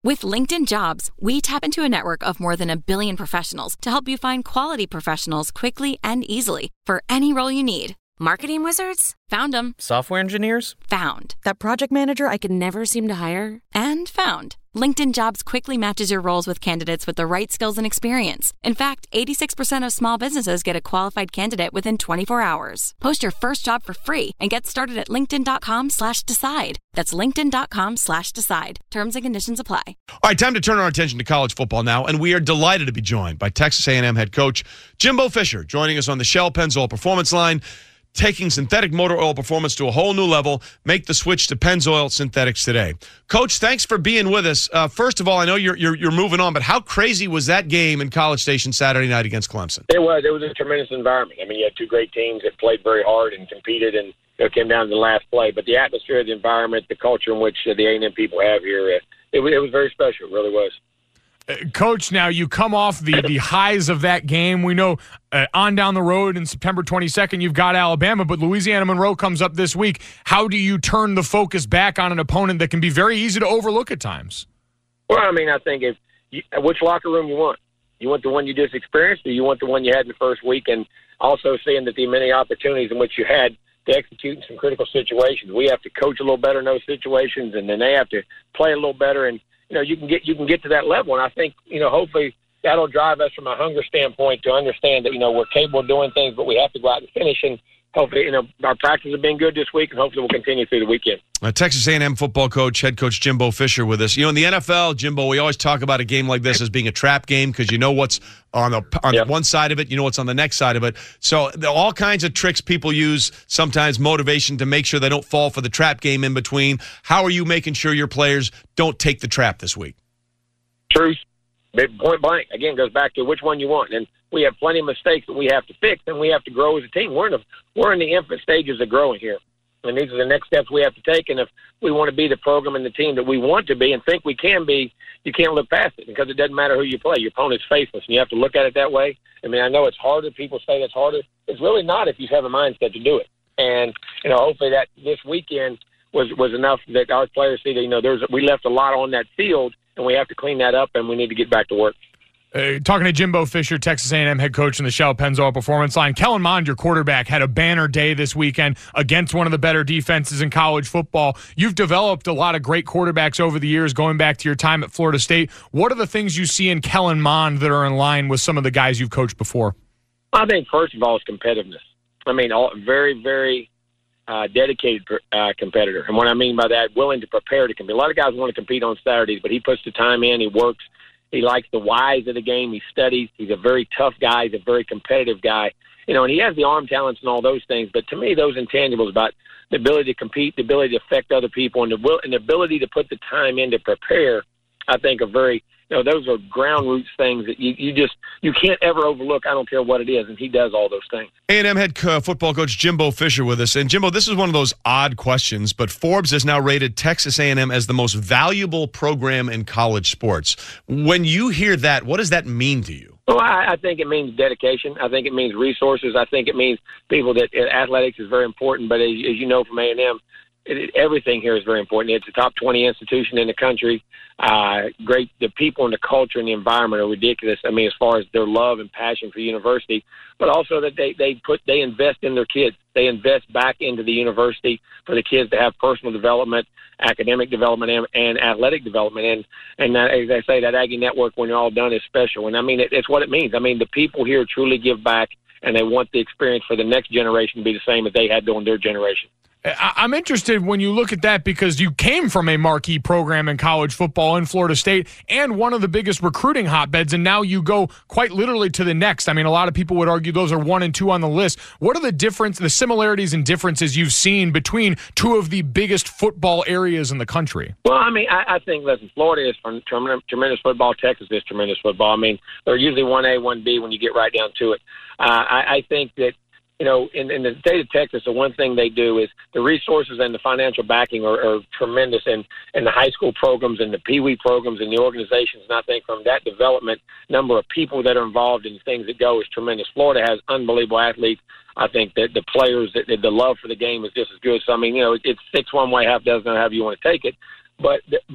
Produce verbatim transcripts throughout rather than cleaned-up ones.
With LinkedIn Jobs, we tap into a network of more than a billion professionals to help you find quality professionals quickly and easily for any role you need. Marketing wizards? Found them. Software engineers? Found. That project manager I could never seem to hire? And found. LinkedIn Jobs quickly matches your roles with candidates with the right skills and experience. In fact, eighty-six percent of small businesses get a qualified candidate within twenty-four hours. Post your first job for free and get started at linkedin.com slash decide. That's linkedin.com slash decide. Terms and conditions apply. All right, time to turn our attention to college football now, and we are delighted to be joined by Texas A and M head coach Jimbo Fisher, joining us on the Shell Pennzoil Performance Line, taking synthetic motor oil performance to a whole new level. Make the switch to Pennzoil Synthetics today. Coach, thanks for being with us. Uh, first of all, I know you're, you're you're moving on, but how crazy was that game in College Station Saturday night against Clemson? It was. It was a tremendous environment. I mean, you had two great teams that played very hard and competed, and you know, it came down to the last play. But the atmosphere, the environment, the culture in which uh, the A and M people have here, uh, it, it was very special. It really was. Uh, Coach, now you come off the, the highs of that game. We know uh, on down the road in September twenty-second, you've got Alabama, but Louisiana Monroe comes up this week. How do you turn the focus back on an opponent that can be very easy to overlook at times? Well, I mean, I think if you, which locker room you want? You want the one you just experienced, or you want the one you had in the first week? And also seeing that the many opportunities in which you had to execute in some critical situations. We have to coach a little better in those situations, and then they have to play a little better. And you know, you can get you can get to that level, and I think, you know, hopefully that'll drive us from a hunger standpoint to understand that, you know, we're capable of doing things, but we have to go out and finish. And hopefully, you know, our practice has been good this week, and hopefully we'll continue through the weekend. Uh, Texas A and M football coach, head coach Jimbo Fisher with us. You know, in the N F L, Jimbo, we always talk about a game like this as being a trap game because you know what's on the on yep. one side of it, you know what's on the next side of it. So there are all kinds of tricks people use, sometimes motivation to make sure they don't fall for the trap game in between. How are you making sure your players don't take the trap this week? Truth, point blank. Again, goes back to which one you want. And we have plenty of mistakes that we have to fix, and we have to grow as a team. We're in the, we're in the infant stages of growing here. And these are the next steps we have to take. And if we want to be the program and the team that we want to be and think we can be, you can't look past it because it doesn't matter who you play. Your opponent's faithless, and you have to look at it that way. I mean, I know it's harder. People say it's harder. It's really not if you have a mindset to do it. And, you know, hopefully that this weekend was, was enough that our players see that, you know, there's we left a lot on that field, and we have to clean that up, and we need to get back to work. Uh, talking to Jimbo Fisher, Texas A and M head coach in the Shell Pennzoil Performance Line. Kellen Mond, your quarterback, had a banner day this weekend against one of the better defenses in college football. You've developed a lot of great quarterbacks over the years, going back to your time at Florida State. What are the things you see in Kellen Mond that are in line with some of the guys you've coached before? I think, first of all, is competitiveness. I mean, all, very, very uh, dedicated uh, competitor. And what I mean by that, willing to prepare to compete. A lot of guys want to compete on Saturdays, but he puts the time in, he works. He likes the whys of the game. He studies. He's a very tough guy. He's a very competitive guy. You know, and he has the arm talents and all those things. But to me, those intangibles about the ability to compete, the ability to affect other people, and the will and the ability to put the time in to prepare, I think are very, you know, those are ground roots things that you, you just, you can't ever overlook. I don't care what it is. And he does all those things. A and M head uh, football coach Jimbo Fisher with us. And Jimbo, this is one of those odd questions, but Forbes has now rated Texas A and M as the most valuable program in college sports. When you hear that, what does that mean to you? Well, I, I think it means dedication. I think it means resources. I think it means people that uh, athletics is very important. But as, as you know from A and M, it, it, everything here is very important. It's a top twenty institution in the country. Uh, great. The people and the culture and the environment are ridiculous. I mean, as far as their love and passion for the university, but also that they, they put, they invest in their kids. They invest back into the university for the kids to have personal development, academic development, and, and athletic development. And, and that, as I say, that Aggie Network, when you're all done, is special. And I mean, it, it's what it means. I mean, the people here truly give back, and they want the experience for the next generation to be the same as they had during their generation. I'm interested when you look at that because you came from a marquee program in college football in Florida State and one of the biggest recruiting hotbeds, and now you go quite literally to the next. I mean, a lot of people would argue those are one and two on the list. What are the difference, the similarities and differences you've seen between two of the biggest football areas in the country? Well, I mean, I, I think, listen, Florida is tremendous, tremendous football. Texas is tremendous football. I mean, they're usually one A, one B when you get right down to it. Uh, I, I think that, you know, in, in the state of Texas, the one thing they do is the resources and the financial backing are, are tremendous in, in the high school programs and the Pee Wee programs and the organizations. And I think from that development, number of people that are involved in things that go is tremendous. Florida has unbelievable athletes. I think that the players, that the love for the game is just as good. So, I mean, you know, it's six one way, half dozen, however you want to take it. But the, both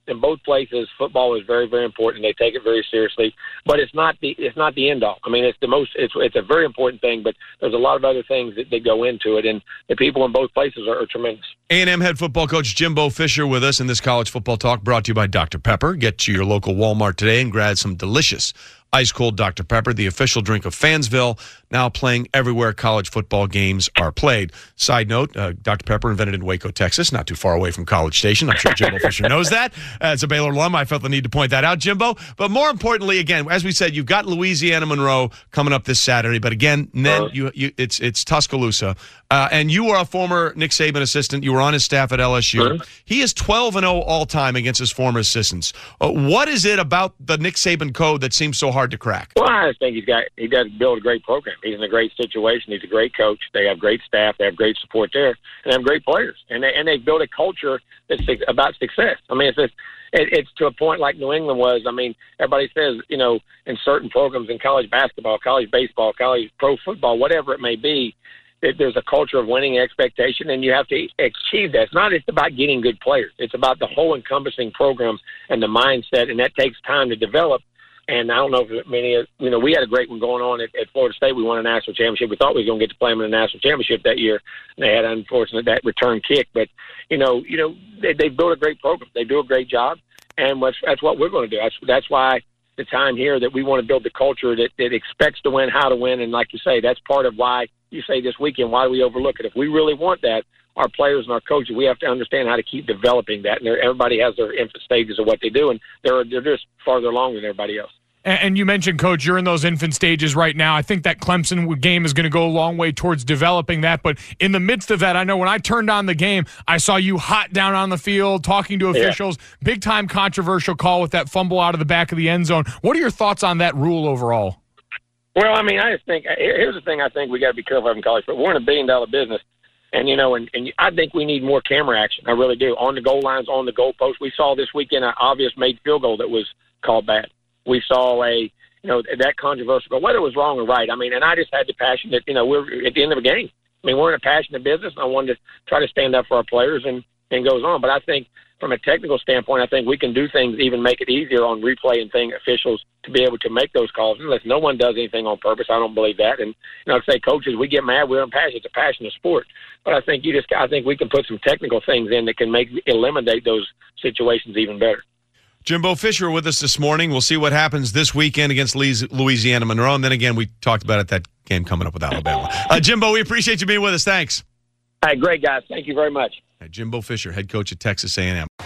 in both places, football is very, very important. They take it very seriously, but it's not the it's not the end all. I mean, it's the most it's it's a very important thing, but there's a lot of other things that, that go into it, and the people in both places are, are tremendous. A and M head football coach Jimbo Fisher with us in this college football talk, brought to you by Doctor Pepper. Get to your local Walmart today and grab some delicious ice-cold Doctor Pepper, the official drink of Fansville, now playing everywhere college football games are played. Side note, uh, Doctor Pepper invented in Waco, Texas, not too far away from College Station. I'm sure Jimbo Fisher knows that. As a Baylor alum, I felt the need to point that out, Jimbo. But more importantly, again, as we said, you've got Louisiana Monroe coming up this Saturday. But again, then you, you, it's it's Tuscaloosa. Uh, and you are a former Nick Saban assistant. You were on his staff at L S U. Sure. He is twelve and oh all-time against his former assistants. Uh, what is it about the Nick Saban code that seems so hard to crack? Well, I just think he's got he does build a great program. He's in a great situation. He's a great coach. They have great staff. They have great support there, and they have great players. And they and they build a culture that's about success. I mean, it's just, it, it's to a point like New England was. I mean, everybody says, you know, in certain programs in college basketball, college baseball, college pro football, whatever it may be, that there's a culture of winning expectation, and you have to achieve that. It's not just about getting good players. It's about the whole encompassing program and the mindset, and that takes time to develop. And I don't know if many, you know, we had a great one going on at, at Florida State. We won a national championship. We thought we were going to get to play them in the national championship that year. And they had, unfortunately, that return kick. But, you know, you know, they, they built a great program. They do a great job. And what's, that's what we're going to do. That's, that's why the time here that we want to build the culture that, that expects to win, how to win. And like you say, that's part of why you say this weekend, why do we overlook it? If we really want that, our players and our coaches, we have to understand how to keep developing that. And everybody has their infant stages of what they do, and they're, they're just farther along than everybody else. And you mentioned, Coach, you're in those infant stages right now. I think that Clemson game is going to go a long way towards developing that. But in the midst of that, I know when I turned on the game, I saw you hot down on the field, talking to officials. Yeah. Big-time controversial call with that fumble out of the back of the end zone. What are your thoughts on that rule overall? Well, I mean, I just think – here's the thing I think we got to be careful of in college. But we're in a billion-dollar business. And, you know, and, and I think we need more camera action. I really do. On the goal lines, on the goalpost. We saw this weekend an obvious made field goal that was called bad. We saw a, you know, that controversial goal, whether it was wrong or right. I mean, and I just had the passion that, you know, we're at the end of a game. I mean, we're in a passionate business, and I wanted to try to stand up for our players, and, and goes on. But I think from a technical standpoint, I think we can do things, even make it easier on replay and thing officials to be able to make those calls. Unless no one does anything on purpose, I don't believe that. And, you know, like I say, coaches, we get mad, we're impassioned. It's a passionate sport. But I think you just, I think we can put some technical things in that can make, eliminate those situations even better. Jimbo Fisher with us this morning. We'll see what happens this weekend against Louisiana Monroe. And then again, we talked about it, that game coming up with Alabama. Uh, Jimbo, we appreciate you being with us. Thanks. Hey, great, guys. Thank you very much. Right, Jimbo Fisher, head coach at Texas A and M.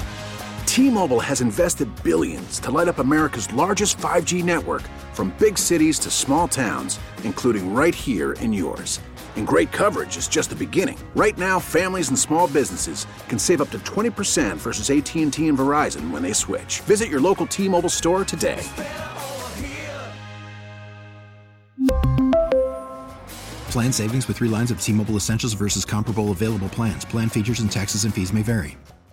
T-Mobile has invested billions to light up America's largest five G network, from big cities to small towns, including right here in yours. And great coverage is just the beginning. Right now, families and small businesses can save up to twenty percent versus A T and T and Verizon when they switch. Visit your local T-Mobile store today. Plan savings with three lines of T-Mobile Essentials versus comparable available plans. Plan features and taxes and fees may vary.